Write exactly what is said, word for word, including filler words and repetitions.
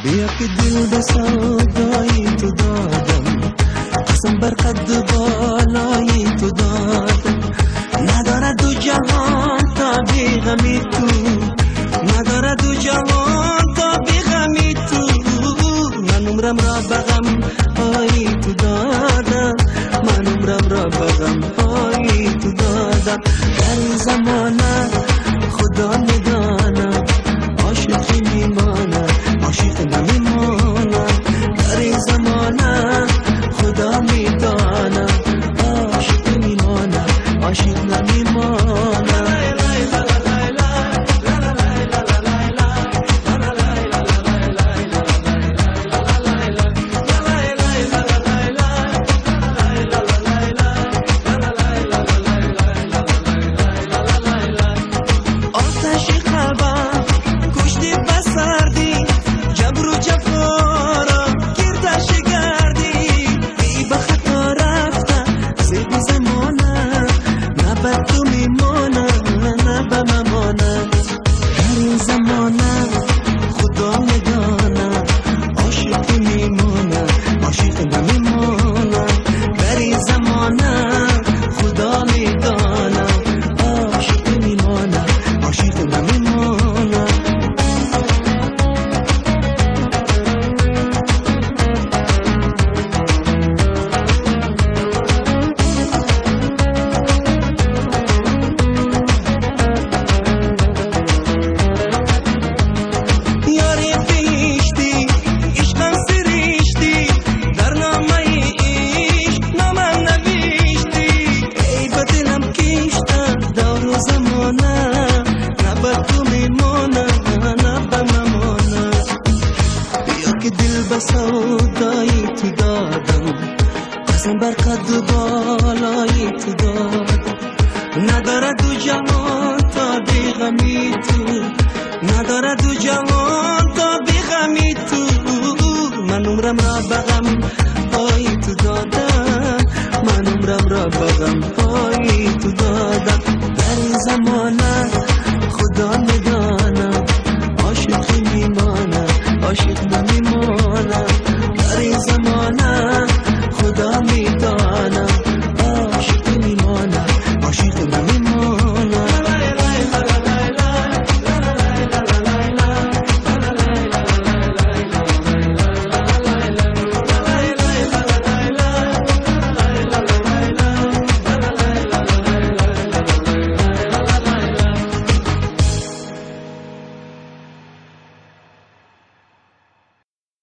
بیا که دل به سودای تو دادم، قسم بر قد بالای تو دادم. ندارد دو جهان تا بی غمی تو، ندارد دو جهان تا بی غمی تو. من عمرم را بغم های تو دادم، من عمرم را بغم های تو دادم. در این زمانه خدا میداند عاشقی میماند، عاشق نمیماند. در این زمانه خدا میداند عاشق میماند، عاشق نمیماند. سودای تو دادم، قسم بر قد بالای تو دادم. ندارد دو جهان تا بی غمی تو، ندارد دو جهان تا بی غمی تو. من عمرم را بغم های تو دادم، من عمرم را بغم های تو